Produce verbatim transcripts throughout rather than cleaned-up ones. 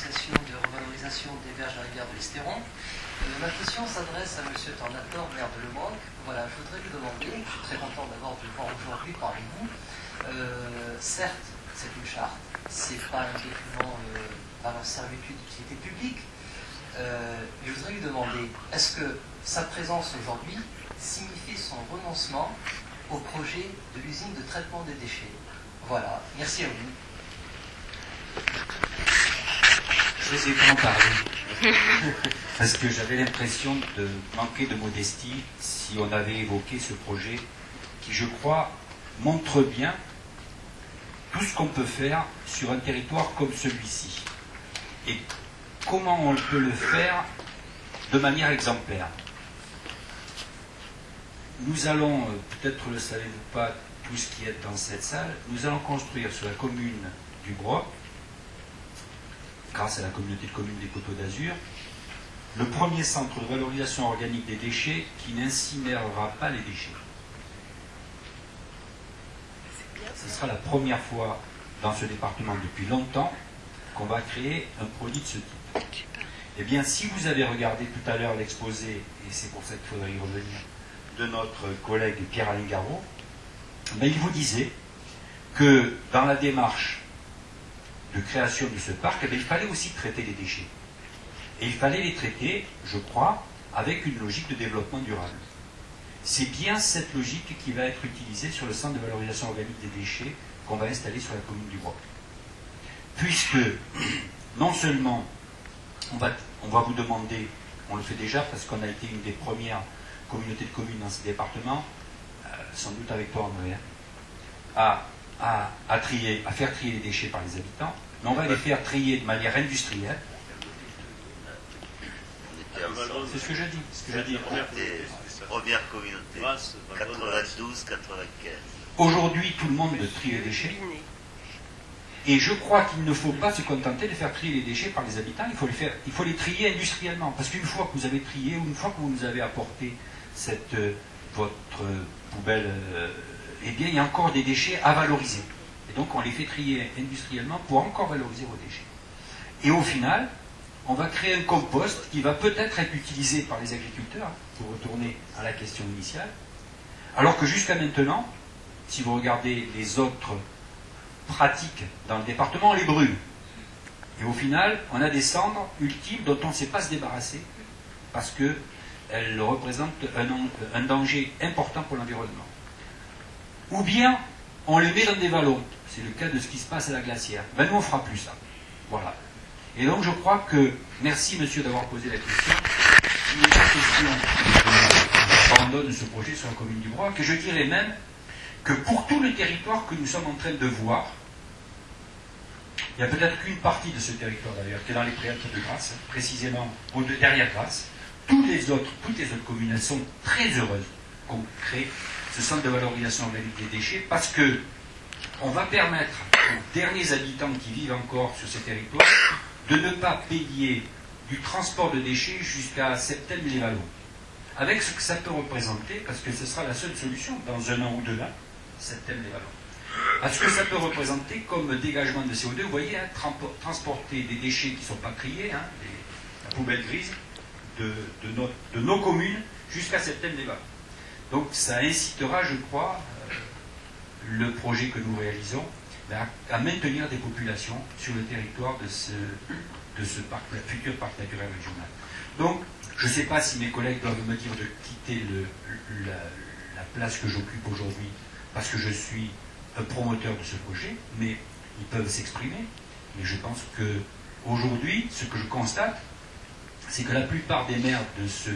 l'association de revalorisation des berges de la rivière de l'Estéron. Euh, ma question s'adresse à M. Tornator, maire de Le Broc. Voilà, je voudrais lui demander, je suis très content d'avoir de voir aujourd'hui parmi vous. Euh, certes, c'est une charte, c'est pas un document euh, par servitude d'utilité publique. Euh, mais je voudrais lui demander, est-ce que sa présence aujourd'hui signifie son renoncement au projet de l'usine de traitement des déchets? Voilà, merci à vous. Je vais essayer de m'en parler. Parce que j'avais l'impression de manquer de modestie si on avait évoqué ce projet qui, je crois, montre bien tout ce qu'on peut faire sur un territoire comme celui-ci. Et comment on peut le faire de manière exemplaire. Nous allons, peut-être le savez-vous pas, tous qui êtes dans cette salle, nous allons construire sur la commune du Broc, grâce à la communauté de communes des Coteaux d'Azur, le premier centre de valorisation organique des déchets qui n'incinérera pas les déchets. Ce sera la première fois dans ce département depuis longtemps qu'on va créer un produit de ce type. Eh bien, si vous avez regardé tout à l'heure l'exposé, et c'est pour ça qu'il faudrait y revenir, de notre collègue Pierre-Alain Garot, ben, il vous disait que dans la démarche de création de ce parc, eh bien, il fallait aussi traiter les déchets. Et il fallait les traiter, je crois, avec une logique de développement durable. C'est bien cette logique qui va être utilisée sur le centre de valorisation organique des déchets qu'on va installer sur la commune du Broc. Puisque, non seulement, on va, on va vous demander, on le fait déjà parce qu'on a été une des premières communautés de communes dans ce département, euh, sans doute avec toi André, à, à, à, trier, à faire trier les déchets par les habitants, mais on va les faire trier de manière industrielle. C'est ce que je dis. Ce que je dis. Première communauté, quatre-vingt-douze quatre-vingt-quinze. Aujourd'hui, tout le monde trie les déchets. Et je crois qu'il ne faut pas se contenter de faire trier les déchets par les habitants, il faut les, faire, il faut les trier industriellement. Parce qu'une fois que vous avez trié, ou une fois que vous nous avez apporté cette, euh, votre euh, poubelle, euh, eh bien, il y a encore des déchets à valoriser. Et donc, on les fait trier industriellement pour encore valoriser vos déchets. Et au final, on va créer un compost qui va peut-être être utilisé par les agriculteurs, pour retourner à la question initiale, alors que jusqu'à maintenant, si vous regardez les autres pratiques dans le département, on les brûle. Et au final, on a des cendres ultimes dont on ne sait pas se débarrasser, parce qu'elles représentent un, un danger important pour l'environnement. Ou bien, on les met dans des vallons. C'est le cas de ce qui se passe à la glacière. Ben nous, on ne fera plus ça. Voilà. Et donc je crois que, merci monsieur d'avoir posé la question, il n'est pas question d'abandonner ce projet sur la commune du Broc, et je dirais même que pour tout le territoire que nous sommes en train de voir, il n'y a peut-être qu'une partie de ce territoire d'ailleurs, qui est dans les Préalpes de Grasse, précisément au derrière Grasse, toutes les autres, toutes les autres communes, elles sont très heureuses qu'on crée ce centre de valorisation organique des déchets, parce que on va permettre aux derniers habitants qui vivent encore sur ces territoires de ne pas payer du transport de déchets jusqu'à Septèmes-les-Vallons. Avec ce que ça peut représenter, parce que ce sera la seule solution dans un an ou deux ans, Septèmes-les-Vallons. À ce que ça peut représenter comme dégagement de C O deux, vous voyez, hein, transporter des déchets qui ne sont pas triés, hein, les, la poubelle grise, de, de, nos, de nos communes jusqu'à Septèmes-les-Vallons. Donc ça incitera, je crois, euh, le projet que nous réalisons, À, à maintenir des populations sur le territoire de ce, de ce parc, le futur parc naturel régional. Donc, je ne sais pas si mes collègues doivent me dire de quitter le, la, la place que j'occupe aujourd'hui parce que je suis un promoteur de ce projet, mais ils peuvent s'exprimer. Mais je pense qu'aujourd'hui, ce que je constate, c'est que la plupart des maires de, ce,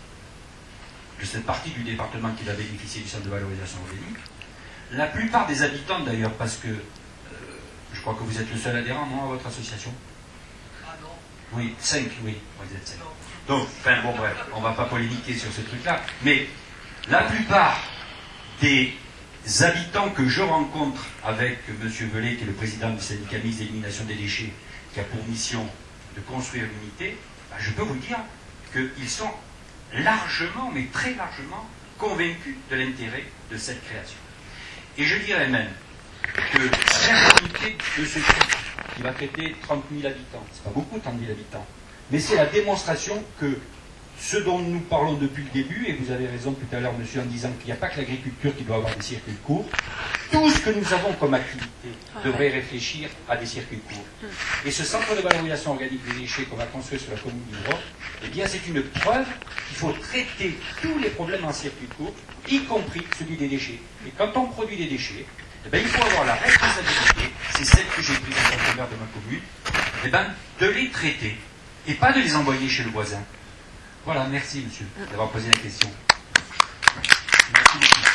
de cette partie du département qui va bénéficier du centre de valorisation organique, la plupart des habitants d'ailleurs, parce que je crois que vous êtes le seul adhérent, non, à votre association? Ah non. Oui, cinq, oui, vous êtes cinq. Donc, enfin bon, bref, on ne va pas polémiquer sur ce truc-là, mais la plupart des habitants que je rencontre avec M. Velay, qui est le président du syndicat mixte d'élimination des déchets, qui a pour mission de construire l'unité, ben, je peux vous dire qu'ils sont largement, mais très largement, convaincus de l'intérêt de cette création. Et je dirais même que faire l'unité de ce type qui va traiter trente mille habitants. C'est pas beaucoup, trente mille habitants. Mais c'est la démonstration que ce dont nous parlons depuis le début, et vous avez raison tout à l'heure, monsieur, en disant qu'il n'y a pas que l'agriculture qui doit avoir des circuits courts, tout ce que nous avons comme activité devrait réfléchir à des circuits courts. Et ce centre de valorisation organique des déchets qu'on va construire sur la commune d'Ivroc, eh bien c'est une preuve qu'il faut traiter tous les problèmes en circuit court, y compris celui des déchets. Et quand on produit des déchets, eh bien, il faut avoir la responsabilité, c'est celle que j'ai prise en tant que maire de ma commune, eh bien, de les traiter et pas de les envoyer chez le voisin. Voilà, merci monsieur d'avoir posé la question. Merci beaucoup.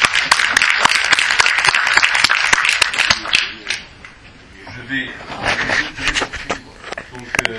Je vais, je vais poursuivre. Donc, euh,